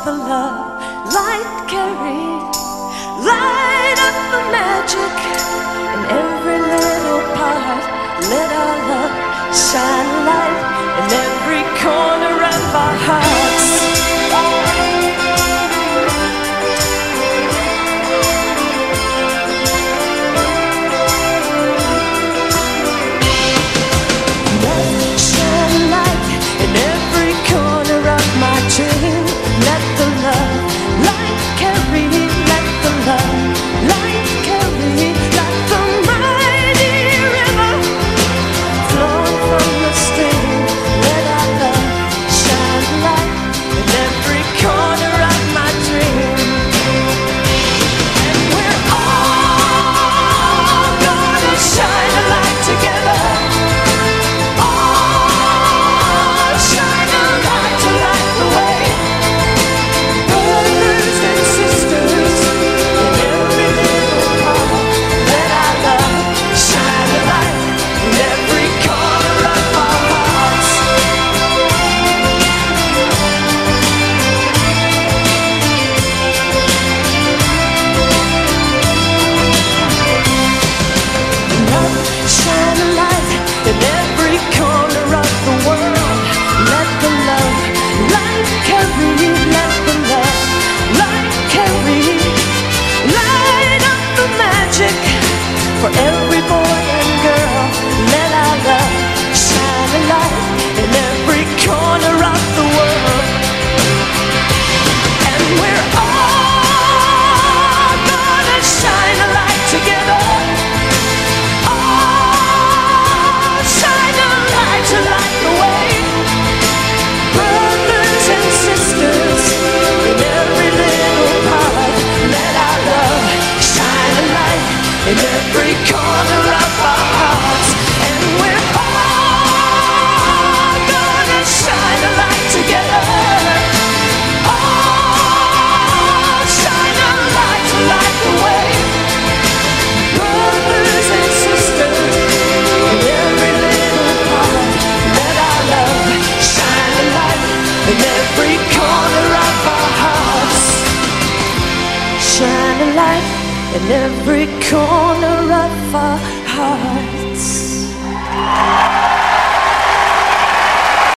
the love light carry. Light up the magic in every little part. Let our love shine a light in every corner of our hearts. Let shine a light in every corner of my dream. Let the love light carry. Let the love light carry. Like the mighty river flowing from the stream. Let our love shine a light in every corner of my dream. And we're all gonna shine a light together. For every boy and girl, let our love shine a light in every corner of the world. And we're all gonna shine a light together. Oh, shine a light to light the way. Brothers and sisters, in every little part, let our love shine a light in every corner of our hearts. And we're all gonna shine a light together. Oh, shine a light to light the way. Brothers and sisters, in every little part, let our love shine a light in every corner of our hearts. Shine a light in every corner of our hearts.